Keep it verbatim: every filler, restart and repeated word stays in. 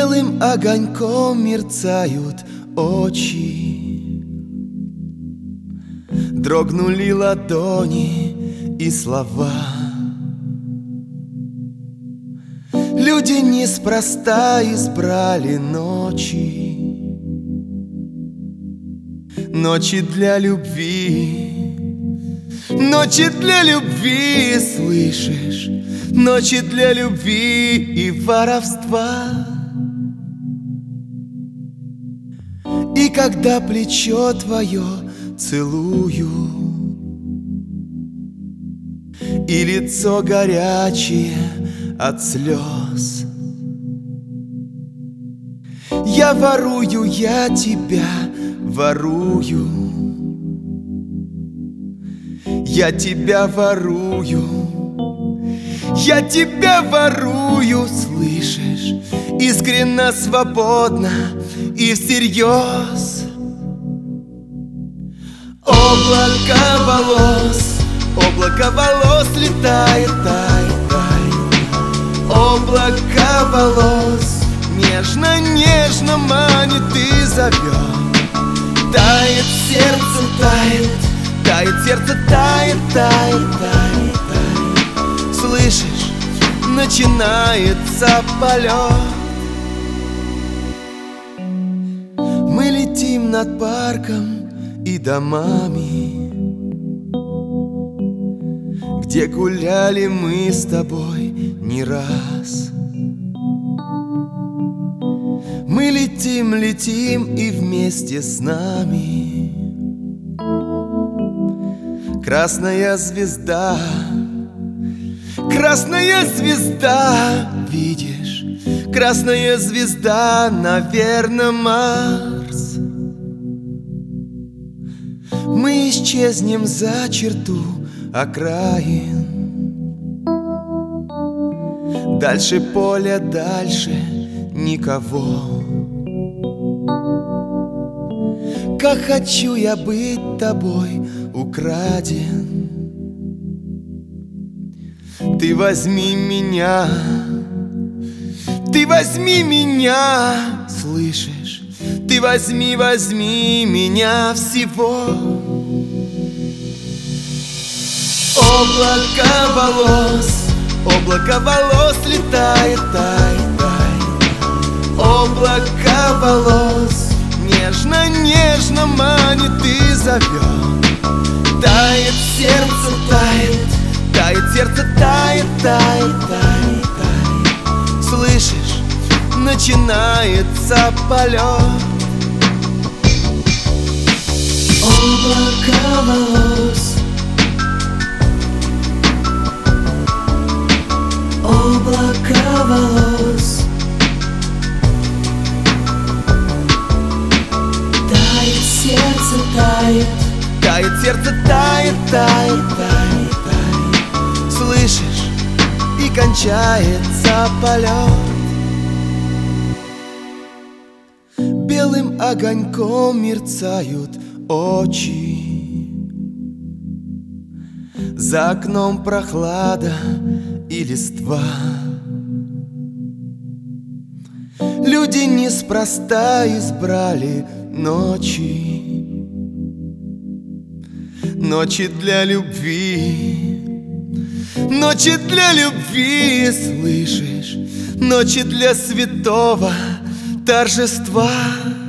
Белым огоньком мерцают очи, дрогнули ладони и слова. Люди неспроста избрали ночи, ночи для любви, ночи для любви, слышишь? Ночи для любви и воровства. И когда плечо твое целую и лицо горячее от слез, я ворую, я тебя ворую, я тебя ворую, я тебя ворую, слышишь? Искренно, свободно и всерьез. Облако волос, облако волос летает, тает, тает. Облако волос нежно-нежно манит и зовет. Тает сердце, тает, тает сердце, тает, тает, тает, тает. Слышишь, начинается полет. Мы летим над парком и домами, где гуляли мы с тобой не раз. Мы летим, летим и вместе с нами красная звезда, красная звезда, видишь? Красная звезда, наверно, Марс. Мы исчезнем за черту окраин, дальше поля, дальше никого. Как хочу я быть тобой украден. Ты возьми меня, ты возьми меня, слышишь? Ты возьми, возьми меня всего. Облако волос, облако волос летает, тает, тает. Облако волос нежно-нежно манит и зовет. Тает сердце, тает, тает сердце, тает, тает, тает, тает. Слышишь, начинается полет. Облако волос, облако волос, тает сердце, тает, тает сердце, тает, тает, тает, тает. Слышишь, и кончается полет. Белым огоньком мерцают очи, за окном прохлада и листва. Люди неспроста избрали ночи, ночи для любви, ночи для любви, слышишь? Ночи для святого торжества.